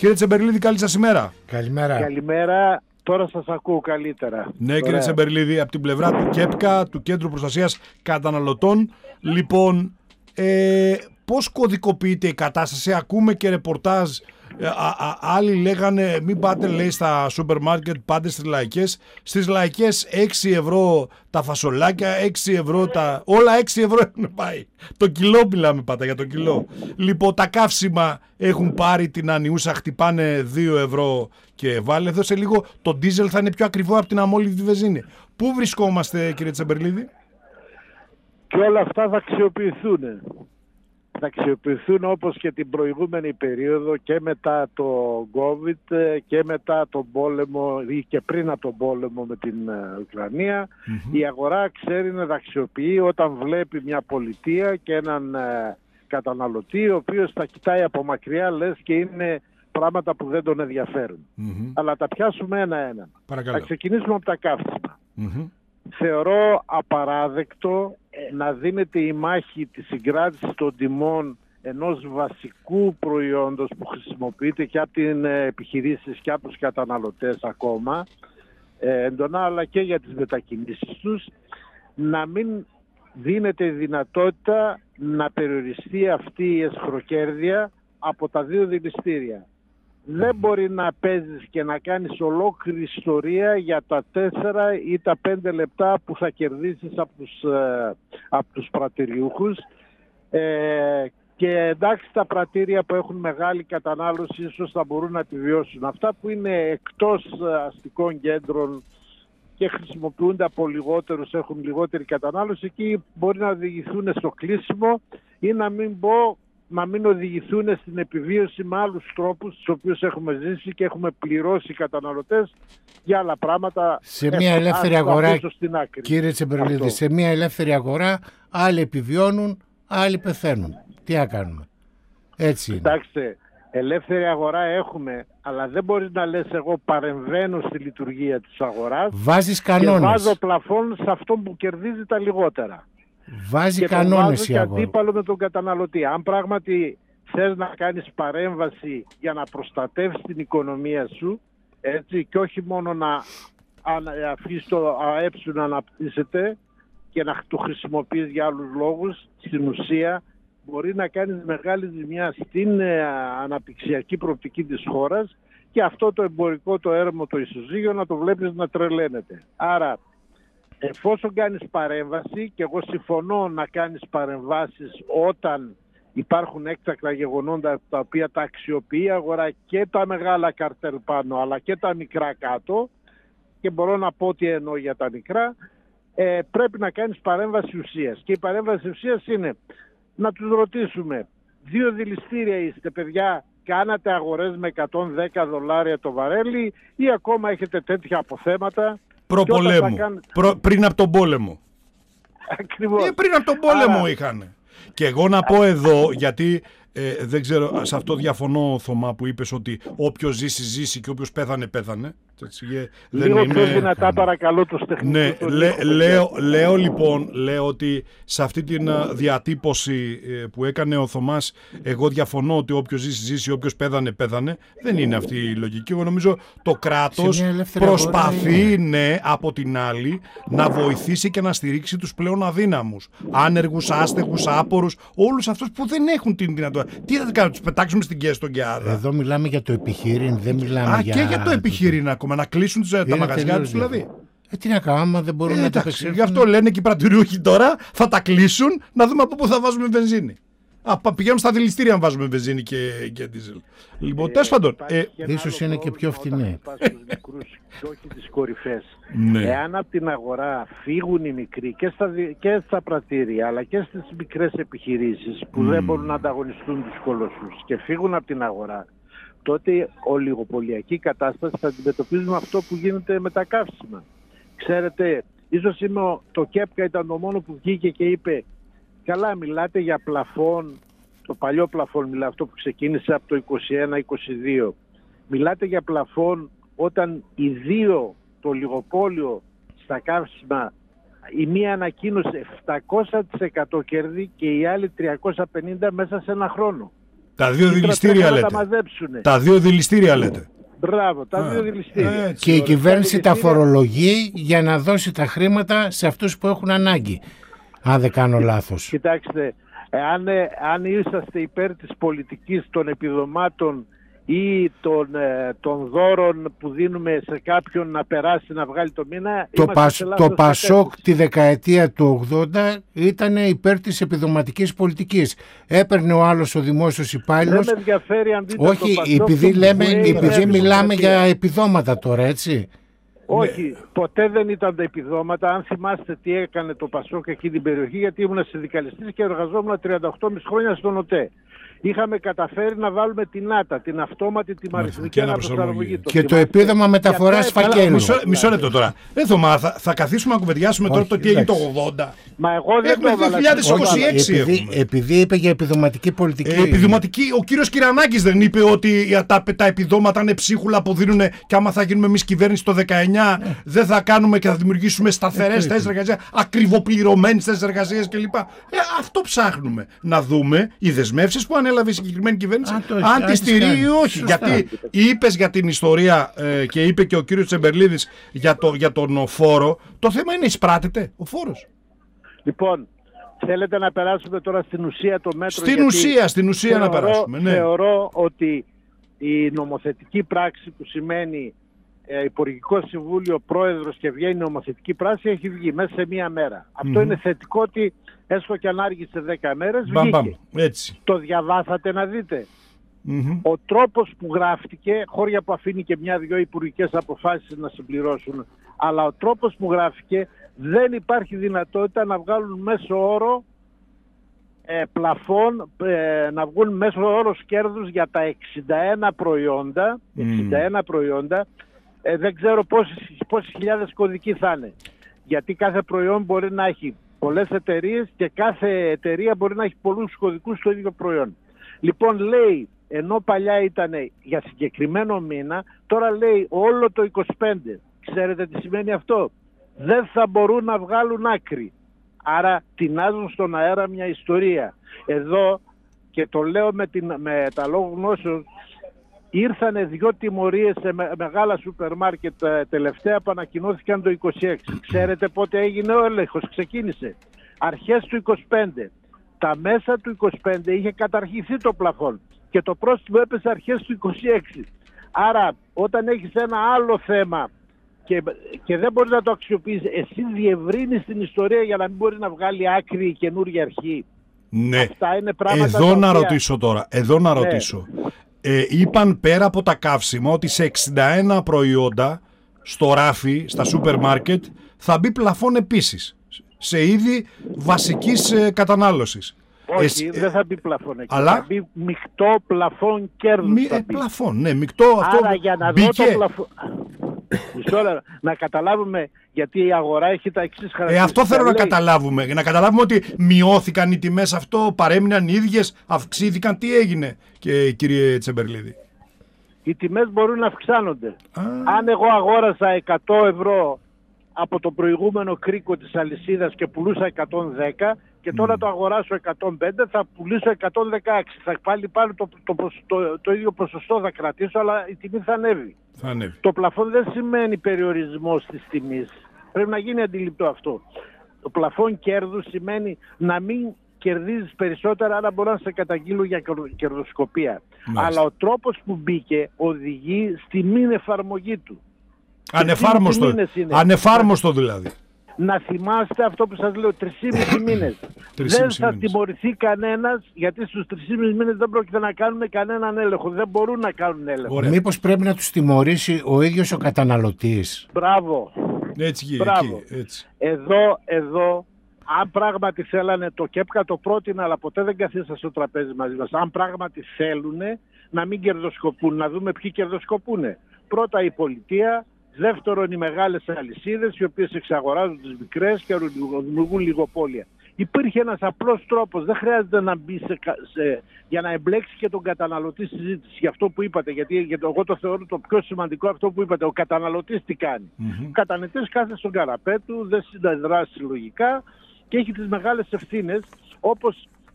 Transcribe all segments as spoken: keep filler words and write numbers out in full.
Κύριε Τσεμπερλίδη, καλή σας ημέρα. Καλημέρα. Καλημέρα. Τώρα σας ακούω καλύτερα. Ναι, κύριε Τσεμπερλίδη, από την πλευρά του ΚΕΠΚΑ, του Κέντρου Προστασίας Καταναλωτών. Λοιπόν, ε, πώς κωδικοποιείται η κατάσταση? Ακούμε και ρεπορτάζ. Α, α, άλλοι λέγανε μην πάτε, λέει, στα σούπερ μάρκετ, πάτε στις λαϊκές. Στις λαϊκές έξι ευρώ τα φασολάκια, έξι ευρώ τα... όλα έξι ευρώ έχουν πάει. Το κιλό μιλάμε, πάτα, για το κιλό. Λοιπόν, τα καύσιμα έχουν πάρει την ανιούσα, χτυπάνε δύο ευρώ και βάλε. Εδώ σε λίγο το ντίζελ θα είναι πιο ακριβό από την αμόλυβδη βενζίνη. Πού βρισκόμαστε, κύριε Τσεμπερλίδη? Και όλα αυτά θα αξιοποιηθούν. Θα αξιοποιηθούν όπως και την προηγούμενη περίοδο και μετά το COVID και μετά τον πόλεμο ή και πριν από τον πόλεμο με την Ουκρανία. Mm-hmm. Η αγορά ξέρει να τα αξιοποιεί όταν βλέπει μια πολιτεία και έναν ε, καταναλωτή ο οποίος τα κοιτάει από μακριά, λες και είναι πράγματα που δεν τον ενδιαφέρουν. Mm-hmm. Αλλά τα πιάσουμε ένα-ένα. Παρακαλώ. Θα ξεκινήσουμε από τα καύσιμα. Mm-hmm. Θεωρώ απαράδεκτο να δίνεται η μάχη της συγκράτησης των τιμών ενός βασικού προϊόντος που χρησιμοποιείται και από την επιχειρήσεις και από τους καταναλωτές ακόμα ε, εντονά, αλλά και για τις μετακινήσεις τους, να μην δίνεται η δυνατότητα να περιοριστεί αυτή η εσχροκέρδεια από τα δύο δηληστήρια. Δεν μπορεί να παίζεις και να κάνεις ολόκληρη ιστορία για τα τέσσερα ή τα πέντε λεπτά που θα κερδίσεις από τους, ε, από τους πρατηριούχους. Ε, και εντάξει, τα πρατήρια που έχουν μεγάλη κατανάλωση ίσως θα μπορούν να επιβιώσουν. Αυτά που είναι εκτός αστικών κέντρων και χρησιμοποιούνται από λιγότερους, έχουν λιγότερη κατανάλωση, εκεί μπορεί να οδηγηθούν στο κλείσιμο ή να μην πω να μην οδηγηθούν στην επιβίωση με άλλους τρόπους τους οποίους έχουμε ζήσει και έχουμε πληρώσει οι καταναλωτές για άλλα πράγματα. Σε μια ελεύθερη αγορά, κύριε Τσεμπερλίδη, σε μια ελεύθερη αγορά άλλοι επιβιώνουν, άλλοι πεθαίνουν. Τι να κάνουμε? Έτσι είναι. Κοιτάξτε, ελεύθερη αγορά έχουμε, αλλά δεν μπορείς να λες εγώ παρεμβαίνω στη λειτουργία της αγοράς. Βάζεις κανόνες. Και βάζω πλαφόν σε αυτό που κερδίζει τα λιγότερα. Βάζει και κανόνες τον βάζω η και αγορά. αντίπαλο με τον καταναλωτή. Αν πράγματι θες να κάνεις παρέμβαση για να προστατεύσεις την οικονομία σου, έτσι, και όχι μόνο να αφήσεις το ΑΕΠ σου να αναπτύσσεται και να το χρησιμοποιείς για άλλους λόγους, στην ουσία μπορεί να κάνεις μεγάλη ζημιά στην αναπτυξιακή προοπτική της χώρας και αυτό το εμπορικό, το έρμο, το ισοζύγιο να το βλέπεις να τρελαίνεται. Άρα, εφόσον κάνεις παρέμβαση, και εγώ συμφωνώ να κάνεις παρεμβάσεις όταν υπάρχουν έκτακτα γεγονότα τα οποία τα αξιοποιεί η αγορά και τα μεγάλα καρτέλ πάνω αλλά και τα μικρά κάτω, και μπορώ να πω τι εννοώ για τα μικρά, ε, πρέπει να κάνεις παρέμβαση ουσίας. Και η παρέμβαση ουσίας είναι να τους ρωτήσουμε, δύο δηληστήρια είστε παιδιά, κάνατε αγορές με εκατόν δέκα δολάρια το βαρέλι ή ακόμα έχετε τέτοια αποθέματα? Προπολέμου, κάν... Προ... πριν από τον πόλεμο. Ακριβώς. Ε, πριν από τον πόλεμο Άρα... είχαν. Και εγώ να πω εδώ, γιατί ε, δεν ξέρω, σε αυτό διαφωνώ, Θωμά, που είπες ότι όποιος ζήσει, ζήσει και όποιος πέθανε, πέθανε. Λίγο δεν πιο είναι... δυνατά παρακαλώ τους τεχνικούς. Ναι, λέ, λέω, λέω λοιπόν, λέω ότι σε αυτή τη διατύπωση που έκανε ο Θωμάς, εγώ διαφωνώ ότι όποιος ζήσει, ζήσει, όποιος πέθανε, πέθανε. Δεν είναι αυτή η λογική. Εγώ νομίζω το κράτος προσπαθεί, ναι, από την άλλη, να βοηθήσει και να στηρίξει τους πλέον αδύναμους. Άνεργους, άστεγους, άπορους, όλους αυτούς που δεν έχουν την δυνατότητα. Τι θα κάνουμε, τους πετάξουμε στην Κέστον και Άδα? Εδώ μιλάμε για το επιχείρημα, δεν μιλάμε Α, για... και για το επιχείρημα ακόμα. Να κλείσουν τα είναι μαγαζιά τους δηλαδή. Ε, τι να κάνουμε, άμα δεν μπορούν ε, να τα επεξεργαστούν. Γι' αυτό λένε και οι πρατηριούχοι τώρα, θα τα κλείσουν, να δούμε από πού θα βάζουμε βενζίνη. Α, πηγαίνουν στα δηληστήρια να βάζουμε βενζίνη και, και δίζελ. Λοιπόν, ε, τέλος πάντων. Ε, ίσως είναι και πιο φτηνή. Και όχι τις κορυφές. Ναι. Εάν από την αγορά φύγουν οι μικροί και στα, και στα πρατήρια αλλά και στις μικρές επιχειρήσεις που mm. δεν μπορούν να ανταγωνιστούν τους κολοσσούς και φύγουν από την αγορά, τότε ολιγοπωλιακή κατάσταση θα αντιμετωπίζουμε αυτό που γίνεται με τα καύσιμα. Ξέρετε, ίσως είμαι, το ΚΕΠΚΑ ήταν το μόνο που βγήκε και είπε καλά, μιλάτε για πλαφόν, το παλιό πλαφόν, μιλά αυτό που ξεκίνησε από το είκοσι ένα είκοσι δύο. Μιλάτε για πλαφόν όταν οι δύο, το λιγοπόλιο στα καύσιμα, η μία ανακοίνωσε επτακόσια τοις εκατό κέρδη και η άλλη τριακόσια πενήντα τοις εκατό μέσα σε ένα χρόνο. Τα δύο δηληστήρια λέτε. Τα, τα δύο δηληστήρια λέτε. Μπράβο, τα δύο δηληστήρια. Έτσι, και η κυβέρνηση τα φορολογεί για να δώσει τα χρήματα σε αυτούς που έχουν ανάγκη. Αν δεν κάνω λάθος. Κοιτάξτε, αν, αν είσαστε υπέρ της πολιτικής των επιδομάτων ή των, ε, των δώρων που δίνουμε σε κάποιον να περάσει να βγάλει το μήνα, το, πασ, το Πασόκ τη δεκαετία του ογδόντα ήταν υπέρ της επιδοματικής πολιτικής. Έπαιρνε ο άλλος ο δημόσιος υπάλληλος. Δεν με ενδιαφέρει αν δείτε. Όχι, το Πασόκ, επειδή, λέμε, επειδή μιλάμε το για επιδόματα τώρα, έτσι. Όχι, ναι. Ποτέ δεν ήταν τα επιδόματα. Αν θυμάστε τι έκανε το Πασόκ εκεί την περιοχή, γιατί ήμουν συνδικαλιστής και εργαζόμουν τριάντα οκτώ κόμμα πέντε χρόνια στον ΟΤΕ. Είχαμε καταφέρει να βάλουμε την ΆΤΑ, την αυτόματη, τη αριθμητική αναπροσαρμογή. Και το επίδομα μεταφοράς φακέλου. Μισό, μισό λεπτό τώρα. Δεν Θωμά, θα, θα καθίσουμε να κουβεντιάσουμε τώρα το τι έγινε το ογδόντα. Μα εγώ δεν έχουμε δύο χιλιάδες είκοσι έξι. Επειδή, επειδή είπε για επιδοματική πολιτική. Ε, επιδοματική, ο κύριος Κυρανάκης δεν είπε ότι τα, τα επιδόματα είναι ψίχουλα που δίνουν και άμα θα γίνουμε εμείς κυβέρνηση το δεκαεννιά ε. δεν θα κάνουμε και θα δημιουργήσουμε σταθερές θέσεις εργασίας, ακριβοπληρωμένες θέσεις εργασίας κλπ. Ε, αυτό ψάχνουμε. Να δούμε οι δεσμεύσεις που ανέλαβε η συγκεκριμένη κυβέρνηση, Α, αν τη στηρεί ή όχι. Σωστά. Γιατί είπες για την ιστορία ε, και είπε και ο κύριος Τσεμπερλίδης για, το, για τον φόρο, το θέμα είναι εισπράτεται ο φόρος. Λοιπόν, θέλετε να περάσουμε τώρα στην ουσία το μέτρο. Στην ουσία, στην ουσία θεωρώ, να περάσουμε. Ναι. Θεωρώ ότι η νομοθετική πράξη που σημαίνει ε, Υπουργικό Συμβούλιο, Πρόεδρος και βγαίνει νομοθετική πράξη έχει βγει μέσα σε μία μέρα. Mm-hmm. Αυτό είναι θετικό ότι έστω και αν άργησε δέκα μέρες βγήκε. Μπαμ, έτσι. Το διαβάσατε να δείτε. Mm-hmm. Ο τρόπος που γράφτηκε, χώρια που αφήνει και μια-δυο υπουργικές αποφάσεις να συμπληρώσουν, αλλά ο τρόπος που γράφτηκε δεν υπάρχει δυνατότητα να βγάλουν μέσο όρο ε, πλαφών, ε, να βγουν μέσο όρο κέρδους για τα εξήντα ένα προϊόντα, mm. εξήντα ένα προϊόντα, ε, δεν ξέρω πόσες, πόσες χιλιάδες κωδικοί θα είναι. Γιατί κάθε προϊόν μπορεί να έχει πολλές εταιρείες και κάθε εταιρεία μπορεί να έχει πολλούς κωδικούς στο ίδιο προϊόν. Λοιπόν, λέει, ενώ παλιά ήταν για συγκεκριμένο μήνα, τώρα λέει όλο το είκοσι πέντε. Ξέρετε τι σημαίνει αυτό? Δεν θα μπορούν να βγάλουν άκρη. Άρα τεινάζουν στον αέρα μια ιστορία. Εδώ, και το λέω με, την, με τα λόγω γνώσεως, ήρθανε δυο τιμωρίες σε με, μεγάλα σούπερ μάρκετ τελευταία που ανακοινώθηκαν το είκοσι έξι. Ξέρετε πότε έγινε ο έλεγχος? Ξεκίνησε αρχές του είκοσι πέντε. Τα μέσα του είκοσι πέντε είχε καταργηθεί το πλαφόν και το πρόστιμο έπεσε αρχές του είκοσι έξι. Άρα όταν έχεις ένα άλλο θέμα και, και δεν μπορείς να το αξιοποιήσεις, εσύ διευρύνεις την ιστορία για να μην μπορεί να βγάλει άκρη η καινούργια αρχή. Ναι. Αυτά είναι πράγματα. Εδώ τα να οποία... ρωτήσω τώρα, εδώ να ναι. ρωτήσω. Ε, είπαν πέρα από τα καύσιμα ότι σε εξήντα ένα προϊόντα στο ράφι, στα σούπερ μάρκετ, θα μπει πλαφόν επίσης, σε είδη βασικής ε, κατανάλωσης. Όχι, Εσύ, δεν θα μπει πλαφόν εκεί. Αλλά... θα μπει μεικτό πλαφόν κέρδους. Μη, ε, πλαφόν, ναι, μεικτό αυτό. Άρα για να μπήκε... δω το πλαφόν... να καταλάβουμε γιατί η αγορά έχει τα εξής χαρακτηριστικά. Ε, αυτό θέλω λέει... να καταλάβουμε. Να καταλάβουμε ότι μειώθηκαν οι τιμές, αυτό παρέμειναν οι ίδιες, αυξήθηκαν. Τι έγινε, και, κύριε Τσεμπερλίδη? Οι τιμές μπορούν να αυξάνονται. Α. Αν εγώ αγόρασα εκατό ευρώ από το προηγούμενο κρίκο της αλυσίδας και πουλούσα εκατόν δέκα και τώρα mm. το αγοράσω εκατόν πέντε, θα πουλήσω εκατόν δεκαέξι. Θα πάλι πάλι το, το, το, το, το ίδιο ποσοστό θα κρατήσω, αλλά η τιμή θα ανέβει. Θα ανέβει. Το πλαφόν δεν σημαίνει περιορισμός της τιμής. Πρέπει να γίνει αντιληπτό αυτό. Το πλαφόν κέρδους σημαίνει να μην κερδίζεις περισσότερα, αλλά μπορώ να σε καταγγείλω για κερδοσκοπία. Μάλιστα. Αλλά ο τρόπος που μπήκε οδηγεί στη μην εφαρμογή του. Ανεφάρμοστο, ανεφάρμοστο δηλαδή. Να θυμάστε αυτό που σας λέω, τρεις και μισή μήνες. Δεν θα τιμωρηθεί κανένας, γιατί στους τρεις και μισή μήνες δεν πρόκειται να κάνουν κανέναν έλεγχο. Δεν μπορούν να κάνουν έλεγχο. Ωραία. Μήπως πρέπει να τους τιμωρήσει ο ίδιος ο καταναλωτής? Μπράβο. Έτσι, Μπράβο. Εκεί, έτσι. Εδώ, εδώ, αν πράγματι θέλανε, το ΚΕΠΚΑ το πρότεινα, αλλά ποτέ δεν καθίσαν στο τραπέζι μαζί μας. Αν πράγματι θέλουν να μην κερδοσκοπούν, να δούμε ποιοι κερδοσκοπούν. Πρώτα η πολιτεία. Δεύτερον, οι μεγάλες αλυσίδες, οι οποίες εξαγοράζουν τις μικρές και δημιουργούν λιγοπόλια. Υπήρχε ένας απλός τρόπος, δεν χρειάζεται να μπει σε, σε, για να εμπλέξει και τον καταναλωτή στη συζήτηση για αυτό που είπατε. Γιατί, γιατί εγώ το θεωρώ το πιο σημαντικό αυτό που είπατε. Ο καταναλωτής τι κάνει? Mm-hmm. Ο καταναλωτής κάθεται στον καναπέ του, δεν συνταδράσει συλλογικά και έχει τις μεγάλες ευθύνες, όπως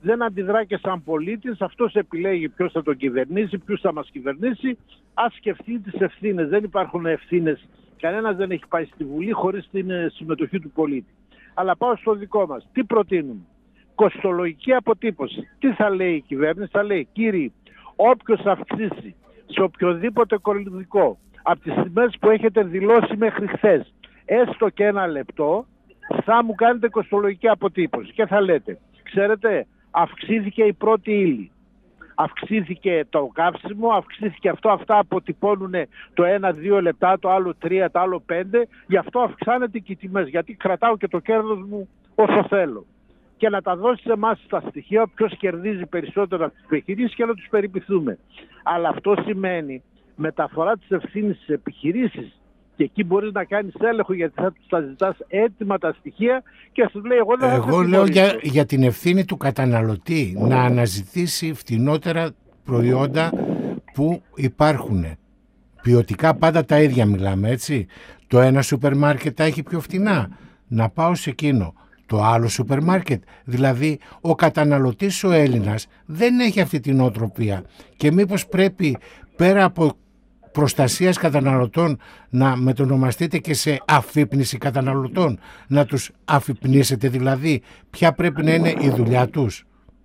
δεν αντιδρά και σαν πολίτης. Αυτός επιλέγει ποιος θα τον κυβερνήσει, ποιος θα μας κυβερνήσει. Ας σκεφτεί τις ευθύνες. Δεν υπάρχουν ευθύνες. Κανένας δεν έχει πάει στη Βουλή χωρίς την συμμετοχή του πολίτη. Αλλά πάω στο δικό μας. Τι προτείνουμε? Κοστολογική αποτύπωση. Τι θα λέει η κυβέρνηση? Θα λέει, κύριοι, όποιος αυξήσει σε οποιοδήποτε κωδικό από τις τιμές που έχετε δηλώσει μέχρι χθες, έστω και ένα λεπτό, θα μου κάνετε κοστολογική αποτύπωση. Και θα λέτε, ξέρετε, αυξήθηκε η πρώτη ύλη, αυξήθηκε το καύσιμο, αυξήθηκε αυτό, αυτά αποτυπώνουν το ένα δύο λεπτά, το άλλο τρία, το άλλο πέντε, γι' αυτό αυξάνεται και οι τιμές, γιατί κρατάω και το κέρδος μου όσο θέλω. Και να τα δώσει σε εμάς τα στοιχεία, ποιος κερδίζει περισσότερο από τις επιχειρήσεις και να τους περιποιηθούμε. Αλλά αυτό σημαίνει μεταφορά της ευθύνης στις επιχειρήσεις. Και εκεί μπορείς να κάνεις έλεγχο, γιατί θα τους τα ζητάς έτοιμα τα στοιχεία και σου λέει εγώ δεν θα Εγώ λέω για, για την ευθύνη του καταναλωτή να αναζητήσει φτηνότερα προϊόντα που υπάρχουν. Ποιοτικά πάντα τα ίδια μιλάμε, έτσι. Το ένα σούπερ μάρκετ τα έχει πιο φτηνά. Να πάω σε εκείνο. Το άλλο σούπερ μάρκετ. Δηλαδή ο καταναλωτής ο Έλληνας δεν έχει αυτή την οτροπία. Και μήπως πρέπει πέρα από προστασίας καταναλωτών να μετονομαστείτε και σε αφύπνιση καταναλωτών, να τους αφυπνίσετε, δηλαδή ποια πρέπει να είναι η δουλειά τους?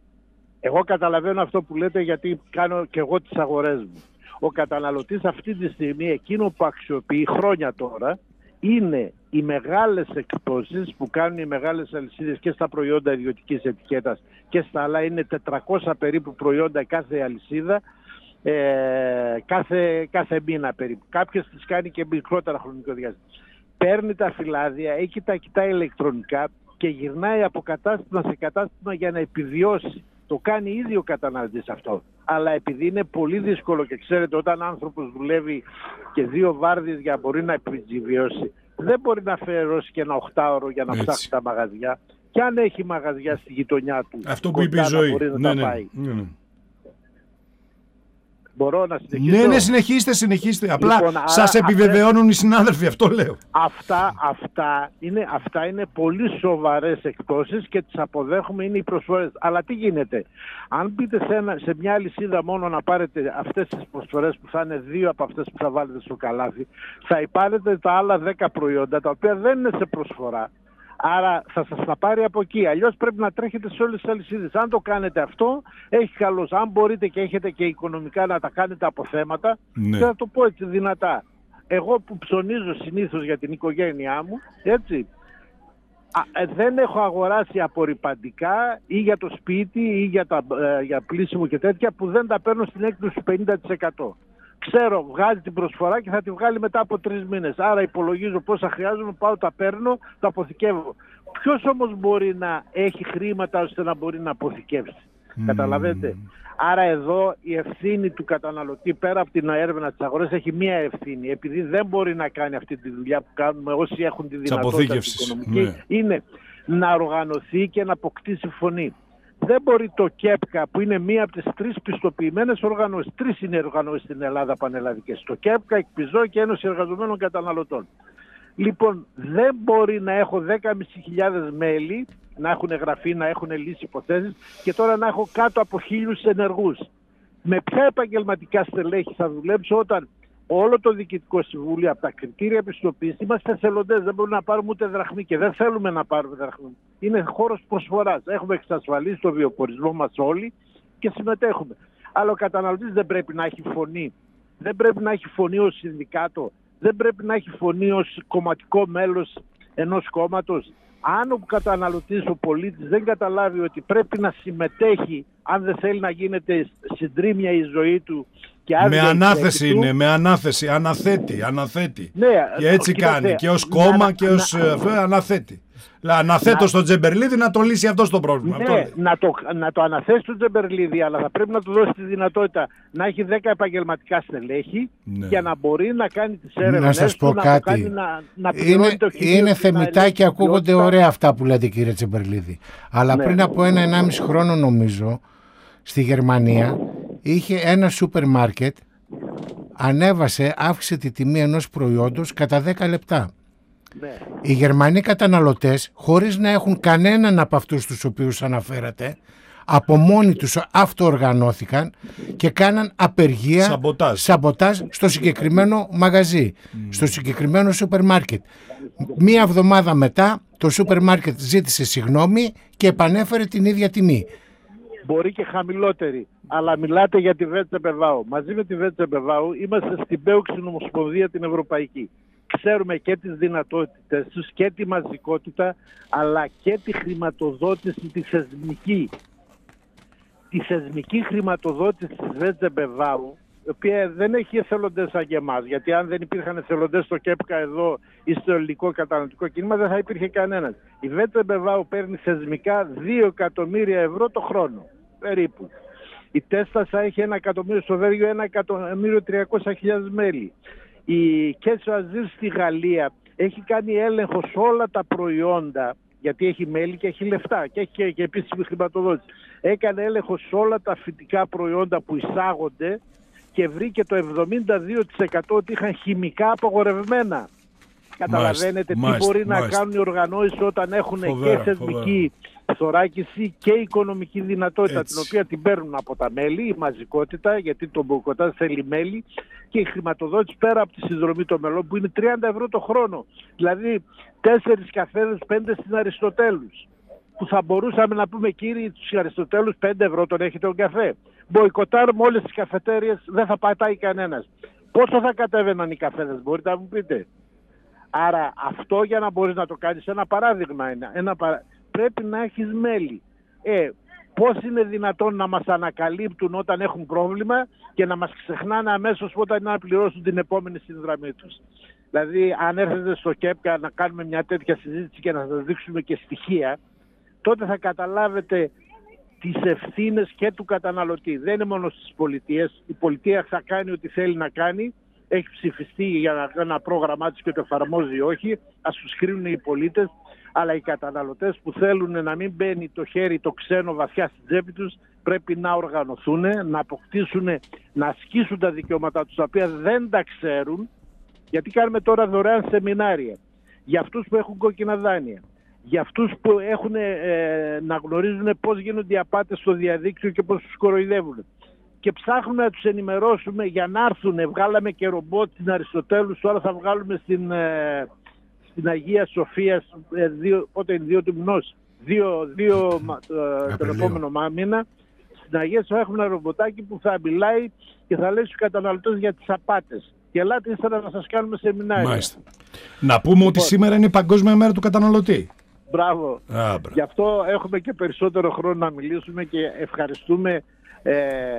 Εγώ καταλαβαίνω αυτό που λέτε, γιατί κάνω και εγώ τις αγορές μου. Ο καταναλωτής αυτή τη στιγμή, εκείνο που αξιοποιεί χρόνια τώρα, είναι οι μεγάλες εκπτώσεις που κάνουν οι μεγάλες αλυσίδες και στα προϊόντα ιδιωτικής ετικέτας και στα άλλα. Είναι τετρακόσια περίπου προϊόντα κάθε αλυσίδα, Ε, κάθε, κάθε μήνα περίπου. Κάποιες τις κάνει και μικρότερα χρονικό διάστημα. Παίρνει τα φυλάδια, έχει τα κοιτά ηλεκτρονικά και γυρνάει από κατάστημα σε κατάστημα για να επιβιώσει. Το κάνει ήδη ο καταναλωτής αυτό. Αλλά επειδή είναι πολύ δύσκολο και ξέρετε, όταν άνθρωπος δουλεύει και δύο βάρδιες για να μπορεί να επιβιώσει, δεν μπορεί να αφιερώσει και ένα οχτάωρο για να ψάξει τα μαγαζιά. Και αν έχει μαγαζιά στη γειτονιά του, αυτό που είπε η ζωή. Μπορεί να ναι, τα ναι, πάει. ναι, ναι. Μπορώ να συνεχίσω? Ναι, ναι, συνεχίστε, συνεχίστε. Απλά λοιπόν, σας άρα, επιβεβαιώνουν αυτές, οι συνάδελφοι, αυτό λέω. Αυτά, αυτά, είναι, αυτά είναι πολύ σοβαρές εκπτώσεις και τις αποδέχομαι, είναι οι προσφορές. Αλλά τι γίνεται? Αν μπείτε σε, ένα, σε μια αλυσίδα μόνο να πάρετε αυτές τις προσφορές που θα είναι δύο από αυτές που θα βάλετε στο καλάθι, θα υπάρετε τα άλλα δέκα προϊόντα τα οποία δεν είναι σε προσφορά. Άρα θα σας τα πάρει από εκεί. Αλλιώς πρέπει να τρέχετε σε όλες τις αλυσίδες. Αν το κάνετε αυτό, έχει καλώς. Αν μπορείτε και έχετε και οικονομικά να τα κάνετε από θέματα, ναι. θα το πω έτσι δυνατά. Εγώ που ψωνίζω συνήθως για την οικογένειά μου, έτσι, α, ε, δεν έχω αγοράσει απορρυπαντικά ή για το σπίτι ή για, τα, ε, για πλήσιμο και τέτοια που δεν τα παίρνω στην έκπτωση του πενήντα τοις εκατό. Ξέρω, βγάζει την προσφορά και θα τη βγάλει μετά από τρεις μήνες. Άρα υπολογίζω πόσα χρειάζομαι, πάω, τα παίρνω, τα αποθηκεύω. Ποιος όμως μπορεί να έχει χρήματα ώστε να μπορεί να αποθηκεύσει? Mm. Καταλαβαίνετε. Άρα εδώ η ευθύνη του καταναλωτή πέρα από την έρευνα της αγοράς έχει μία ευθύνη. Επειδή δεν μπορεί να κάνει αυτή τη δουλειά που κάνουμε όσοι έχουν τη δυνατότητα της οικονομικής, ναι. είναι να οργανωθεί και να αποκτήσει φωνή. Δεν μπορεί το ΚΕΠΚΑ που είναι μία από τις τρεις πιστοποιημένες οργανώσεις, τρεις είναι οργανώσεις στην Ελλάδα πανελλαδικές, το ΚΕΠΚΑ, ΕΚΠΙΖΟ και Ένωση Εργαζομένων Καταναλωτών. Λοιπόν, δεν μπορεί να έχω δέκα χιλιάδες πεντακόσια μέλη, να έχουν γραφεί, να έχουν λύσει υποθέσεις και τώρα να έχω κάτω από χίλιους ενεργούς. Με ποια επαγγελματικά στελέχη θα δουλέψω όταν όλο το Διοικητικό Συμβούλιο από τα κριτήρια πιστοποίησης είμαστε εθελοντές, δεν μπορούμε να πάρουμε ούτε δραχμή και δεν θέλουμε να πάρουμε δραχμή. Είναι χώρος προσφοράς. Έχουμε εξασφαλίσει το βιοπορισμό μας όλοι και συμμετέχουμε. Αλλά ο καταναλωτής δεν πρέπει να έχει φωνή. Δεν πρέπει να έχει φωνή ως συνδικάτο. Δεν πρέπει να έχει φωνή ως κομματικό μέλος ενός κόμματος. Αν ο καταναλωτής, ο πολίτης δεν καταλάβει ότι πρέπει να συμμετέχει, αν δεν θέλει να γίνεται συντρίμμια η ζωή του και με ανάθεση είναι, του, με ανάθεση, αναθέτει, αναθέτει. Ναι, και έτσι κάνει θε, και ως κόμμα να, και ως να, αναθέτει. Αναθέτω να, στον Τζεμπερλίδη να το λύσει αυτό το πρόβλημα. Ναι, αυτό να, το, να το αναθέσει στον Τζεμπερλίδη, αλλά θα πρέπει να του δώσει τη δυνατότητα να έχει δέκα επαγγελματικά στελέχη ναι. για να μπορεί να κάνει τις έρευνες. Να σας πω του, κάτι. Να, κάνει, να, να είναι το είναι θεμιτά και ακούγονται ωραία αυτά που λέτε, κύριε Τζεμπερλίδη. Αλλά ναι. πριν από ένα ενάμιση χρόνο νομίζω στη Γερμανία είχε ένα σούπερ μάρκετ, ανέβασε, αύξησε τη τιμή ενός προϊόντος κατά δέκα λεπτά. Ναι. Οι Γερμανοί καταναλωτές, χωρίς να έχουν κανέναν από αυτούς τους οποίους αναφέρατε, από μόνοι τους αυτοοργανώθηκαν και κάναν απεργία, Σαμποτάζ. σαμποτάζ στο συγκεκριμένο μαγαζί, mm. στο συγκεκριμένο σούπερ μάρκετ. Μία εβδομάδα μετά το σούπερ μάρκετ ζήτησε συγγνώμη και επανέφερε την ίδια τιμή. Μπορεί και χαμηλότερη, αλλά μιλάτε για τη Βέτσεμπεβάου. Μαζί με τη Βέτσεμπεβάου είμαστε στην Πέουξη Νομοσπονδία την Ευρωπαϊκή. Ξέρουμε και τις δυνατότητες τους και τη μαζικότητα, αλλά και τη χρηματοδότηση τη θεσμική. Τη θεσμική χρηματοδότηση της Βέτσεμπεβάου, η οποία δεν έχει εθελοντές σαν και εμάς, γιατί αν δεν υπήρχαν εθελοντές στο ΚΕΠΚΑ εδώ ή στο ελληνικό καταναλωτικό κίνημα δεν θα υπήρχε κανένας. Η Βέτσεμπεβάου παίρνει θεσμικά δύο εκατομμύρια ευρώ το χρόνο, περίπου. Η Τέστασα έχει ένα εκατομμύριο, στο Βέλγιο ένα εκατομμύριο τριακόσιες χιλιάδες μέλη. Η Κέσο Αζίρ στη Γαλλία έχει κάνει έλεγχο σε όλα τα προϊόντα, γιατί έχει μέλη και έχει λεφτά και έχει και, και επίσημη χρηματοδότηση. Έκανε έλεγχο σε όλα τα φυτικά προϊόντα που εισάγονται και βρήκε το εβδομήντα δύο τοις εκατό ότι είχαν χημικά απαγορευμένα. Καταλαβαίνετε μάλιστα, τι μπορεί μάλιστα. να κάνουν οι οργανώσεις όταν έχουν φοβέρα, και θεσμική θωράκιση και οικονομική δυνατότητα, έτσι, την οποία την παίρνουν από τα μέλη, η μαζικότητα, γιατί το μποϊκοτάζ θέλει μέλη, και η χρηματοδότηση πέρα από τη συνδρομή των μελών που είναι τριάντα ευρώ το χρόνο. Δηλαδή τέσσερις καφέδες, πέντε στην Αριστοτέλους. Που θα μπορούσαμε να πούμε, κύριοι τους Αριστοτέλους, πέντε ευρώ τον έχετε τον καφέ. Μποϊκοτάρουμε όλες τις καφετέριες, δεν θα πατάει κανένας. Πόσο θα κατέβαιναν οι καφέδες, μπορείτε να μου πείτε? Άρα αυτό, για να μπορείς να το κάνεις, ένα παράδειγμα είναι. Ένα παρα... Πρέπει να έχεις μέλη. Ε, πώς είναι δυνατόν να μας ανακαλύπτουν όταν έχουν πρόβλημα και να μας ξεχνάνε αμέσως όταν είναι να πληρώσουν την επόμενη συνδρομή τους? Δηλαδή, αν έρθετε στο ΚΕΠΚΑ να κάνουμε μια τέτοια συζήτηση και να σας δείξουμε και στοιχεία, τότε θα καταλάβετε τις ευθύνες και του καταναλωτή. Δεν είναι μόνο στις πολιτείες. Η πολιτεία θα κάνει ό,τι θέλει να κάνει. Έχει ψηφιστεί για να κάνει ένα πρόγραμμά της και το εφαρμόζει όχι. Ας τους κρίνουν οι πολίτες. Αλλά οι καταναλωτές που θέλουν να μην μπαίνει το χέρι το ξένο βαθιά στην τσέπη τους πρέπει να οργανωθούν, να αποκτήσουν, να ασκήσουν τα δικαιώματά τους, τα οποία δεν τα ξέρουν. Γιατί κάνουμε τώρα δωρεάν σεμινάρια για αυτούς που έχουν κόκκινα δάνεια, για αυτούς που έχουν, ε, να γνωρίζουν πώς γίνονται οι απάτες στο διαδίκτυο και πώς τους κοροϊδεύουν. Και ψάχνουμε να τους ενημερώσουμε για να έρθουν. Βγάλαμε και ρομπότ στην Αριστοτέλους, τώρα θα βγάλουμε στην, ε, στην Αγία Σοφία, ε, δύο, πότε είναι, δύο του μηνός, δύο, δύο ε, τον επόμενο μήνα. Στην Αγία Σοφία έχουμε ένα ρομποτάκι που θα μιλάει και θα λέει στους καταναλωτές για τις απάτες. Και ελάτε ύστερα να σας κάνουμε σεμινάρια. Μάλιστα. Να πούμε λοιπόν, ότι σήμερα είναι η Παγκόσμια Μέρα του Καταναλωτή. Μπράβο. Α, μπράβο. Γι' αυτό έχουμε και περισσότερο χρόνο να μιλήσουμε και ευχαριστούμε ε,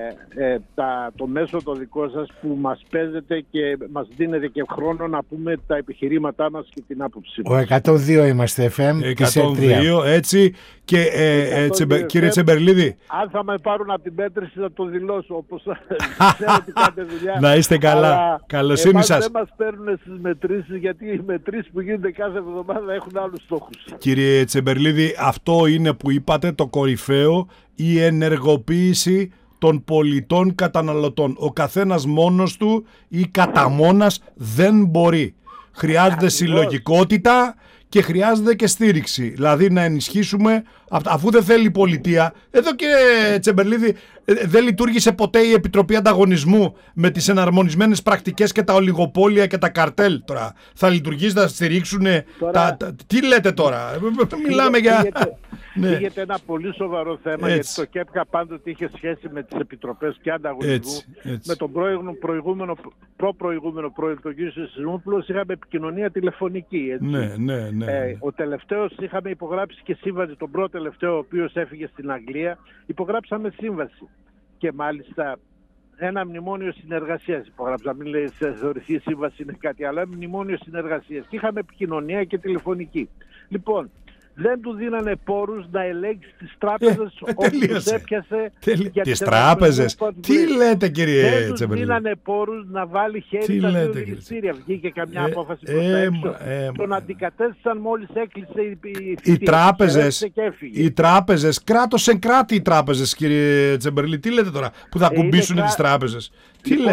ε, τα, το μέσο το δικό σας που μας παίζετε και μας δίνετε και χρόνο να πούμε τα επιχειρήματά μας και την άποψή μας. Ο εκατόν δύο είμαστε εφ εμ εκατόν δύο, έτσι. Και ε, ε, τσεμπε, κύριε Τσεμπερλίδη, αν θα με πάρουν από την πέτρηση θα το δηλώσω, όπως ξέρω ότι κάνετε δουλειά. Να είστε καλά. Καλοσύνη σας. Δεν μας παίρνουν στις μετρήσεις, γιατί οι μετρήσεις που γίνονται κάθε εβδομάδα έχουν άλλους στόχους. Κύριε Τσεμπερλίδη, αυτό είναι που είπατε το κορυφαίο, η ενεργοποίηση των πολιτών καταναλωτών. Ο καθένας μόνος του ή κατά μόνας δεν μπορεί. Χρειάζεται συλλογικότητα και χρειάζεται και στήριξη. Δηλαδή να ενισχύσουμε, αφού δεν θέλει η πολιτεία. Εδώ, κύριε Τσεμπερλίδη, δεν λειτουργήσε ποτέ η Επιτροπή Ανταγωνισμού με τις εναρμονισμένες πρακτικές και τα ολιγοπόλια και τα καρτέλ. Τώρα θα λειτουργήσει, θα στηρίξουν τώρα... τα, τα, τι λέτε τώρα, μιλάμε για... Πήγεται ναι. ένα πολύ σοβαρό θέμα, έτσι, γιατί το ΚΕΠΚΑ πάντοτε είχε σχέση με τις επιτροπές και ανταγωνισμού. Έτσι, έτσι. Με τον προηγούμενο, προηγούμενο, προ-προηγούμενο πρόεδρο, τον κ. Σισμόπουλο, είχαμε επικοινωνία τηλεφωνική. Έτσι. Ναι, ναι, ναι. Ε, ο τελευταίος είχαμε υπογράψει και σύμβαση, τον πρώτο τελευταίο, ο οποίος έφυγε στην Αγγλία, υπογράψαμε σύμβαση. Και μάλιστα ένα μνημόνιο συνεργασίας υπογράψαμε. Μην λέει θεωρηθεί σύμβαση είναι κάτι άλλο, μνημόνιο συνεργασίας. Και είχαμε επικοινωνία και τηλεφωνική. Λοιπόν, δεν του δίνανε πόρους να ελέγξει τις τράπεζες ε, όπου τους έπιασε. Τις τράπεζες. Τι λέτε, κύριε Τσεμπερλίδη. Δεν τους δίνανε πόρους να βάλει χέρι στα δύο δηληστήρια. Βγήκε καμιά ε, απόφαση προς τα έξω. Ε, ε, Τον αντικατέστησαν μόλις έκλεισε η, η, οι τράπεζες. Οι τράπεζες, κράτος εν κράτη οι τράπεζες, κύριε Τσεμπερλίδη. Τι λέτε τώρα, που θα κουμπίσουν τις τράπεζες. Τι λοιπόν, λέτε.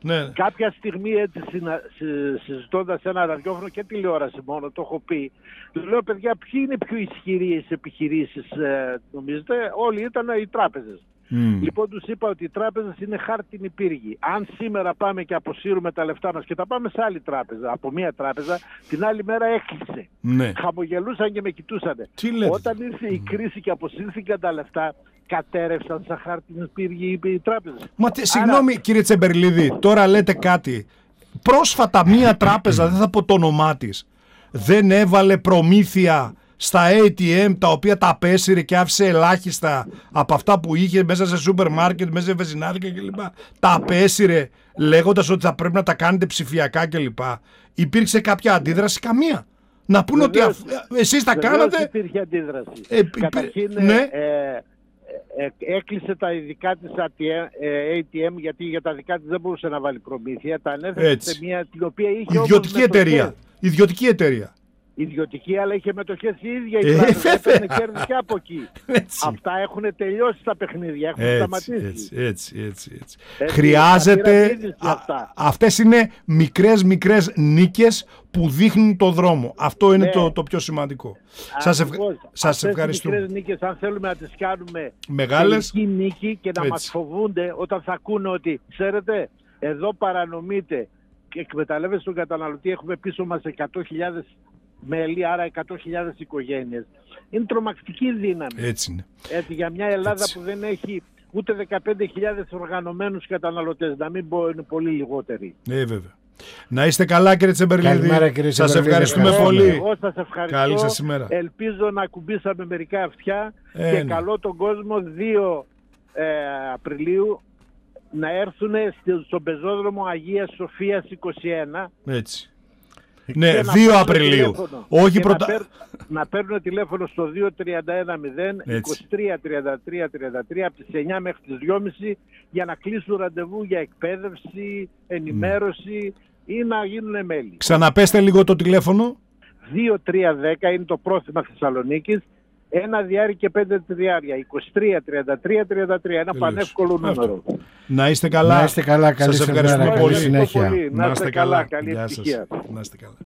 Ναι. Κάποια στιγμή έτσι συνα... συζητώντας ένα ραδιόφωνο και τηλεόραση μόνο, το έχω πει, του λέω παιδιά ποιοι είναι πιο ισχυροί επιχειρήσεις ε, νομίζετε, όλοι ήταν οι τράπεζες. Mm. Λοιπόν, τους είπα ότι οι τράπεζες είναι χάρτινοι πύργοι. Αν σήμερα πάμε και αποσύρουμε τα λεφτά μας και τα πάμε σε άλλη τράπεζα, από μία τράπεζα, την άλλη μέρα έκλεισε. Ναι. Χαμογελούσαν και με κοιτούσαν. Όταν ήρθε η κρίση και αποσύρθηκαν τα λεφτά, κατέρευσαν σαν χάρτινοι πύργοι οι τράπεζες. Μα τε, συγγνώμη Άρα... κύριε Τσεμπερλίδη, τώρα λέτε κάτι. Πρόσφατα μία τράπεζα, δεν θα πω το όνομά της, δεν έβαλε προμήθεια στα έι τι εμ τα οποία τα απέσυρε και άφησε ελάχιστα από αυτά που είχε μέσα σε σούπερ μάρκετ, μέσα σε βεζινάδικα κλπ. Τα απέσυρε λέγοντας ότι θα πρέπει να τα κάνετε ψηφιακά κλπ. Υπήρξε κάποια αντίδραση? Καμία. Να πούνε ότι αφ... εσείς τα κάνατε. Υπήρχε αντίδραση. Ε, Καταρχήν ναι. ε, ε, έκλεισε τα ειδικά της έι τι εμ γιατί για τα δικά της δεν μπορούσε να βάλει προμήθεια. Τα ανέθεσε σε μια την οποία είχε ιδιωτική εταιρεία. Ιδιωτική εταιρεία. Ιδιωτική, αλλά είχε μετοχές η ίδια η τράπεζα, έπαιρνε κέρδη και από εκεί. Έτσι. Αυτά έχουν τελειώσει τα παιχνίδια, έχουν έτσι, σταματήσει. Έτσι, έτσι, έτσι, έτσι. έτσι Χρειάζεται, α, αυτές είναι μικρές μικρές νίκες που δείχνουν το δρόμο. Αυτό είναι ναι. το, το πιο σημαντικό. Σας, ευ... Σας ευχαριστούμε. Αυτές οι μικρές νίκες, αν θέλουμε να τις κάνουμε μεγάλες νίκη και να έτσι. Μας φοβούνται όταν θα ακούνε ότι, ξέρετε, εδώ παρανομείτε και εκμεταλλεύεστε τον καταναλωτή, έχουμε πίσω μας εκατό χιλιάδες μέλη, άρα εκατό χιλιάδες οικογένειες. Είναι τρομακτική δύναμη. Έτσι είναι. Έτσι, για μια Ελλάδα Έτσι. που δεν έχει ούτε δεκαπέντε χιλιάδες οργανωμένους καταναλωτές, να μην πω είναι πολύ λιγότεροι. Ε, βέβαια. Να είστε καλά κύριε Τσεμπερλίδη. Σας ευχαριστούμε εγώ, πολύ. Εγώ σας ευχαριστώ. Καλή σας ημέρα. Ελπίζω να κουμπίσαμε μερικά αυτιά ε, και ναι. καλώ τον κόσμο δύο ε, Απριλίου να έρθουν στον πεζόδρομο Αγίας Σοφίας είκοσι ένα. Έτσι. Ναι, δύο Απριλίου. Όχι πρώτα. Να, παίρ, να παίρνουν τηλέφωνο στο δύο τρία ένα μηδέν είκοσι τρία τριάντα τρία τριάντα τρία από τις εννιά μέχρι τις δυόμιση για να κλείσουν ραντεβού για εκπαίδευση, ενημέρωση mm. ή να γίνουν μέλη. Ξαναπέστε λίγο το τηλέφωνο. δύο τρία ένα μηδέν είναι το πρόθυμα Θεσσαλονίκης. Ένα διάρκεια και πέντε τριάρια. είκοσι τρία τριάντα τρία τριάντα τρία. Ένα Τελείως. Πανεύκολο νούμερο. Να είστε καλά. Να είστε καλά. Καλή σας ευχαριστούμε πολύ. Συνέχεια. Να είστε καλά. Καλή επιτυχία. Να είστε καλά.